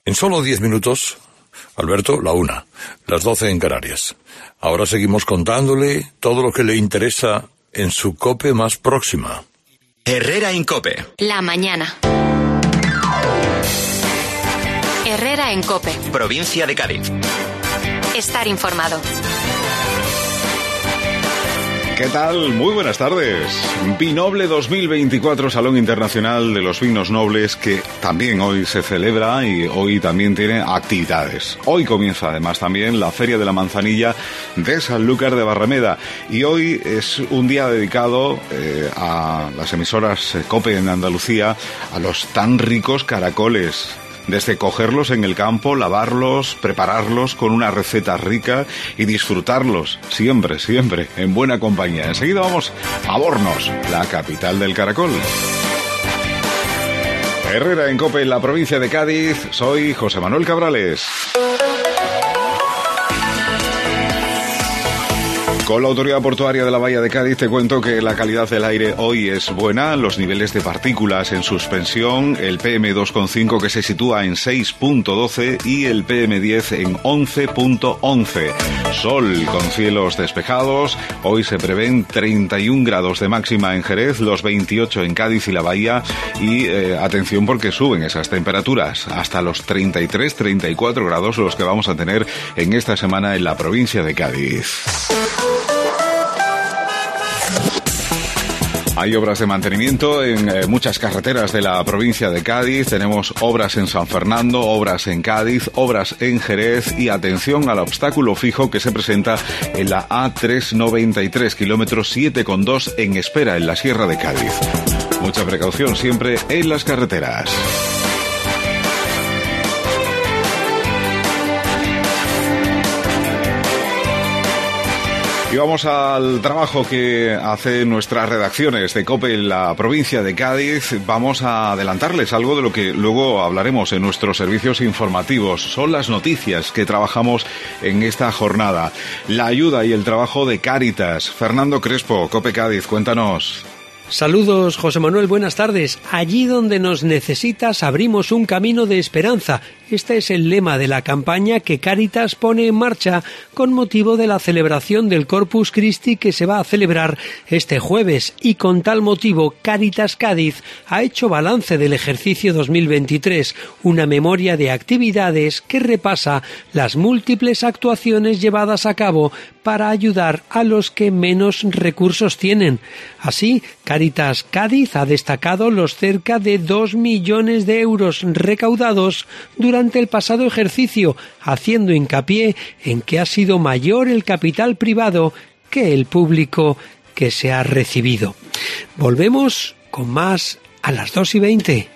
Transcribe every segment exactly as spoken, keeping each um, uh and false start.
En solo diez minutos, Alberto, la una, las doce en Canarias. Ahora seguimos contándole todo lo que le interesa en su COPE más próxima. Herrera en COPE. La mañana. Herrera en COPE. Provincia de Cádiz. Estar informado. ¿Qué tal? Muy buenas tardes. Vinoble dos mil veinticuatro, Salón Internacional de los Vinos Nobles, que también hoy se celebra y hoy también tiene actividades. Hoy comienza además también la Feria de la Manzanilla de Sanlúcar de Barrameda y hoy es un día dedicado eh, a las emisoras COPE en Andalucía, a los tan ricos caracoles. Desde cogerlos en el campo, lavarlos, prepararlos con una receta rica y disfrutarlos, siempre, siempre, en buena compañía. Enseguida vamos a Bornos, la capital del caracol. Herrera en COPE, en la provincia de Cádiz. Soy José Manuel Cabrales. Con la Autoridad Portuaria de la Bahía de Cádiz te cuento que la calidad del aire hoy es buena, los niveles de partículas en suspensión, el P M dos coma cinco que se sitúa en seis punto doce y el P M diez en once punto once. Sol con cielos despejados, hoy se prevén treinta y un grados de máxima en Jerez, los veintiocho en Cádiz y la Bahía y eh, atención porque suben esas temperaturas hasta los treinta y tres, treinta y cuatro grados los que vamos a tener en esta semana en la provincia de Cádiz. Hay obras de mantenimiento en eh, muchas carreteras de la provincia de Cádiz. Tenemos obras en San Fernando, obras en Cádiz, obras en Jerez y atención al obstáculo fijo que se presenta en la A trescientos noventa y tres, kilómetro siete coma dos en espera en la Sierra de Cádiz. Mucha precaución siempre en las carreteras. Y vamos al trabajo que hacen nuestras redacciones de COPE en la provincia de Cádiz. Vamos a adelantarles algo de lo que luego hablaremos en nuestros servicios informativos. Son las noticias que trabajamos en esta jornada. La ayuda y el trabajo de Cáritas. Fernando Crespo, COPE Cádiz, cuéntanos. Saludos, José Manuel, buenas tardes. Allí donde nos necesitas abrimos un camino de esperanza. Este es el lema de la campaña que Cáritas pone en marcha con motivo de la celebración del Corpus Christi que se va a celebrar este jueves y con tal motivo Cáritas Cádiz ha hecho balance del ejercicio dos mil veintitrés, una memoria de actividades que repasa las múltiples actuaciones llevadas a cabo para ayudar a los que menos recursos tienen. Así, Cáritas Cádiz ha destacado los cerca de dos millones de euros recaudados durante el pasado ejercicio, haciendo hincapié en que ha sido mayor el capital privado que el público que se ha recibido. Volvemos con más a las dos y veinte.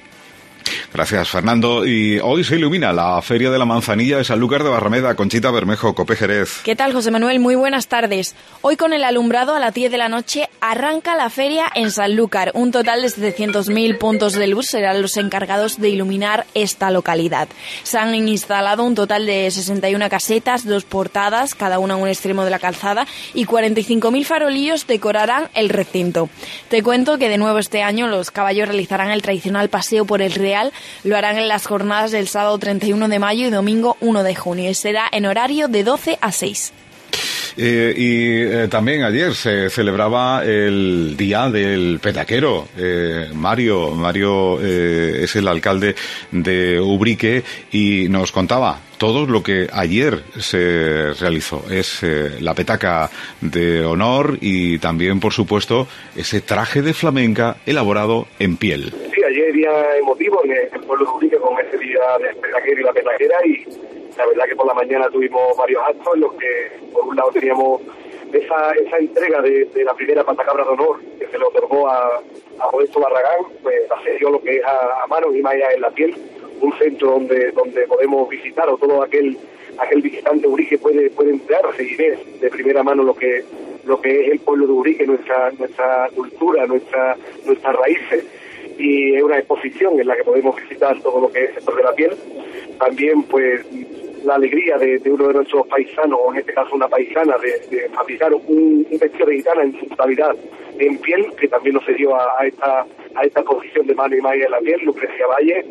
Gracias, Fernando. Y hoy se ilumina la Feria de la Manzanilla de Sanlúcar de Barrameda. Conchita Bermejo, COPE Jerez. ¿Qué tal, José Manuel? Muy buenas tardes. Hoy con el alumbrado a las diez de la noche arranca la feria en Sanlúcar. Un total de setecientos mil puntos de luz serán los encargados de iluminar esta localidad. Se han instalado un total de sesenta y una casetas, dos portadas, cada una en un extremo de la calzada, y cuarenta y cinco mil farolillos decorarán el recinto. Te cuento que de nuevo este año los caballos realizarán el tradicional paseo por el Real. Lo harán en las jornadas del sábado treinta y uno de mayo y domingo uno de junio y será en horario de doce a seis. Eh, y eh, también ayer se celebraba el Día del Petaquero. Eh, Mario, Mario eh, es el alcalde de Ubrique y nos contaba todo lo que ayer se realizó. Es eh, la petaca de honor y también, por supuesto, ese traje de flamenca elaborado en piel. Sí, ayer día emotivo en el pueblo de Ubrique con ese día del petaquero y la petaquera, y la verdad que por la mañana tuvimos varios actos en los que por un lado teníamos esa esa entrega de, de la primera patacabra de honor que se le otorgó a, a Modesto Barragán, pues hacer yo lo que es a, a mano y malla en la piel, un centro donde donde podemos visitar, o todo aquel aquel visitante Ubrique puede puede entrarse y ver de primera mano lo que lo que es el pueblo de Ubrique, nuestra nuestra cultura, nuestra nuestras raíces. Y es una exposición en la que podemos visitar todo lo que es el sector de la piel. También pues la alegría de, de uno de nuestros paisanos, o en este caso una paisana, de, de fabricar un, un vestido de gitana en su totalidad en piel, que también nos dio a, a esta a esta exposición de mano y malla en la piel, Lucrecia Valle.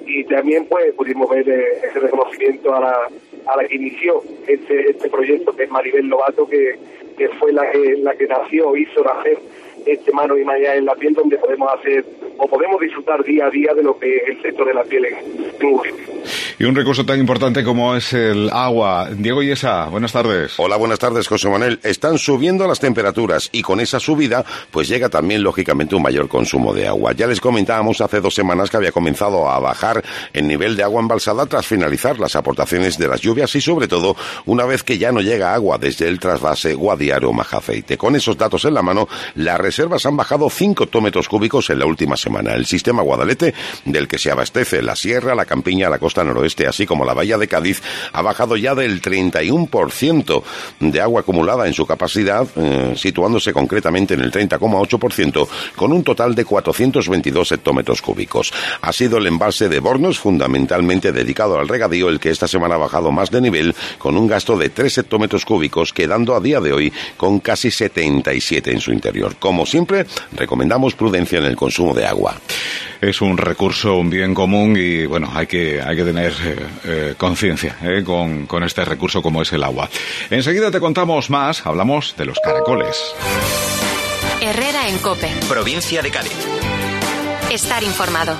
y también pues pudimos ver eh, ese reconocimiento a la, a la que inició este, este proyecto, que es Maribel Lobato, que, que fue la que, la que nació, hizo nacer este Mano y Mañana en la Piel, donde podemos hacer o podemos disfrutar día a día de lo que es el sector de la piel en Murcia. Y un recurso tan importante como es el agua. Diego Yesa, buenas tardes. Hola, buenas tardes, José Manuel. Están subiendo las temperaturas y con esa subida pues llega también lógicamente un mayor consumo de agua. Ya les comentábamos hace dos semanas que había comenzado a bajar el nivel de agua embalsada tras finalizar las aportaciones de las lluvias y sobre todo una vez que ya no llega agua desde el trasvase Guadiaro Majafeite. Con esos datos en la mano, las reservas han bajado cinco hectómetros cúbicos en la última semana. El sistema Guadalete, del que se abastece la Sierra, la Campiña, la costa noroeste, así como la bahía de Cádiz, ha bajado ya del treinta y uno por ciento de agua acumulada en su capacidad, eh, situándose concretamente en el treinta coma ocho por ciento, con un total de cuatrocientos veintidós hectómetros cúbicos. Ha sido el embalse de Bornos, fundamentalmente dedicado al regadío, el que esta semana ha bajado más de nivel, con un gasto de tres hectómetros cúbicos, quedando a día de hoy con casi setenta y siete en su interior. Como siempre, recomendamos prudencia en el consumo de agua. Es un recurso, un bien común y bueno, hay que hay que tener eh, eh, conciencia eh, con, con este recurso como es el agua. Enseguida te contamos más, hablamos de los caracoles. Herrera en COPE. Provincia de Cádiz. Estar informado.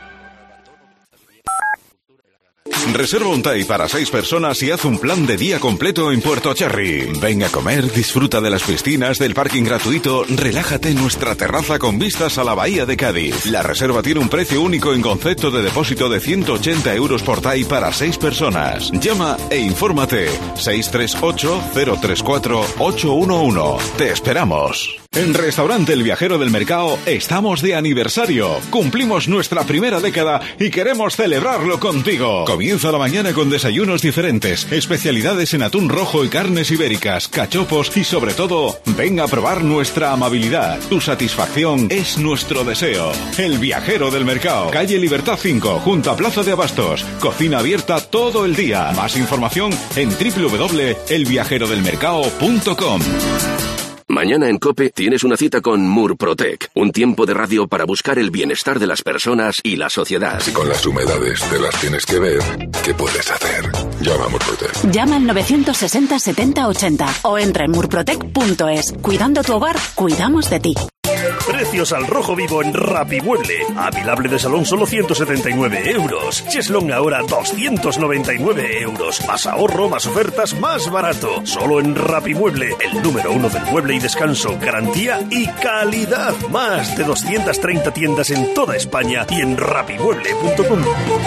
Reserva un Thai para seis personas y haz un plan de día completo en Puerto Cherry. Ven a comer, disfruta de las piscinas, del parking gratuito, relájate en nuestra terraza con vistas a la bahía de Cádiz. La reserva tiene un precio único en concepto de depósito de ciento ochenta euros por Thai para seis personas. Llama e infórmate. seis tres ocho, cero tres cuatro, ocho uno uno. Te esperamos. En Restaurante El Viajero del Mercado estamos de aniversario. Cumplimos nuestra primera década y queremos celebrarlo contigo. Comienza la mañana con desayunos diferentes, especialidades en atún rojo y carnes ibéricas, cachopos y sobre todo, ven a probar nuestra amabilidad. Tu satisfacción es nuestro deseo. El Viajero del Mercado, calle Libertad cinco, junto a Plaza de Abastos. Cocina abierta todo el día. Más información en doble u doble u doble u punto el viajero del mercado punto com. Mañana en COPE tienes una cita con Murprotec, un tiempo de radio para buscar el bienestar de las personas y la sociedad. Si con las humedades te las tienes que ver, ¿qué puedes hacer? Llama a Murprotec. Llama al novecientos sesenta setenta ochenta o entra en murprotec punto es. Cuidando tu hogar, cuidamos de ti. Precios al rojo vivo en Rapimueble. Apilable de salón solo ciento setenta y nueve euros. Cheslong ahora doscientos noventa y nueve euros. Más ahorro, más ofertas, más barato. Solo en Rapimueble, el número uno del mueble y descanso, garantía y calidad. Más de doscientas treinta tiendas en toda España y en rapimueble punto com.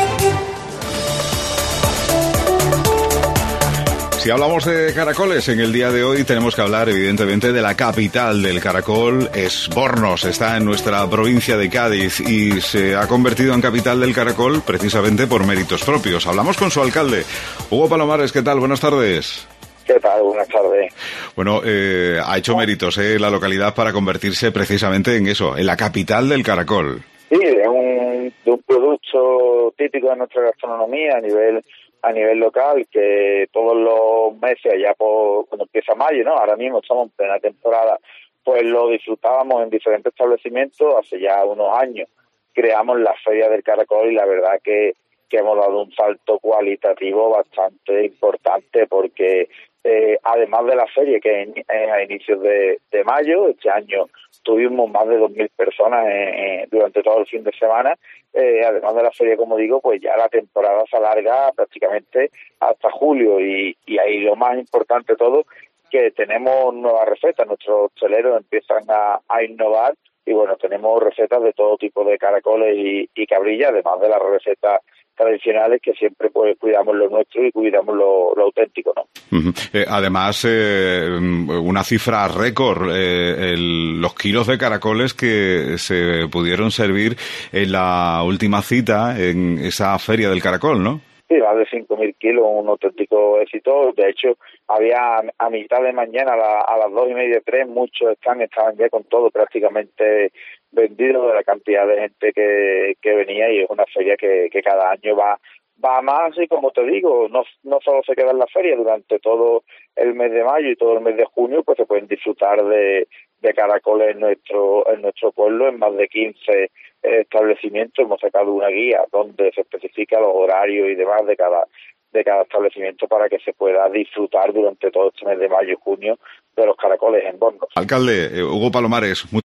Si hablamos de caracoles, en el día de hoy tenemos que hablar evidentemente de la capital del caracol, es Bornos, está en nuestra provincia de Cádiz y se ha convertido en capital del caracol precisamente por méritos propios. Hablamos con su alcalde, Hugo Palomares, ¿qué tal? Buenas tardes. ¿Qué tal? Buenas tardes. Bueno, eh, ha hecho méritos eh, la localidad para convertirse precisamente en eso, en la capital del caracol. Sí, de un, de un producto típico de nuestra gastronomía a nivel a nivel local, que todos los meses, allá por cuando empieza mayo, ¿no? Ahora mismo estamos en plena temporada, pues lo disfrutábamos en diferentes establecimientos. Hace ya unos años creamos la Feria del Caracol y la verdad que, que hemos dado un salto cualitativo bastante importante, porque eh, además de la feria, que es a inicios de, de mayo, este año tuvimos más de dos mil personas eh, durante todo el fin de semana. Eh, además de la feria, como digo, pues ya la temporada se alarga prácticamente hasta julio y, y ahí lo más importante de todo, que tenemos nuevas recetas. Nuestros hosteleros empiezan a, a innovar y bueno, tenemos recetas de todo tipo de caracoles y, y cabrillas, además de las recetas tradicionales, que siempre pues cuidamos lo nuestro y cuidamos lo, lo auténtico, ¿no? Uh-huh. Eh, además, eh, una cifra récord, eh, el, los kilos de caracoles que se pudieron servir en la última cita en esa Feria del Caracol, ¿no? Sí, más de cinco mil kilos, un auténtico éxito. De hecho, había a, a mitad de mañana, a, la, a las dos y media, tres, muchos stands estaban ya con todo prácticamente vendido de la cantidad de gente que, que venía, y es una feria que, que cada año va va más y, como te digo, no, no solo se queda en la feria, durante todo el mes de mayo y todo el mes de junio, pues se pueden disfrutar de, de caracoles en nuestro, en nuestro pueblo, en más de quince establecimientos. Hemos sacado una guía donde se especifica los horarios y demás de cada de cada establecimiento para que se pueda disfrutar durante todo este mes de mayo y junio de los caracoles en Bornos. Alcalde, eh, Hugo Palomares,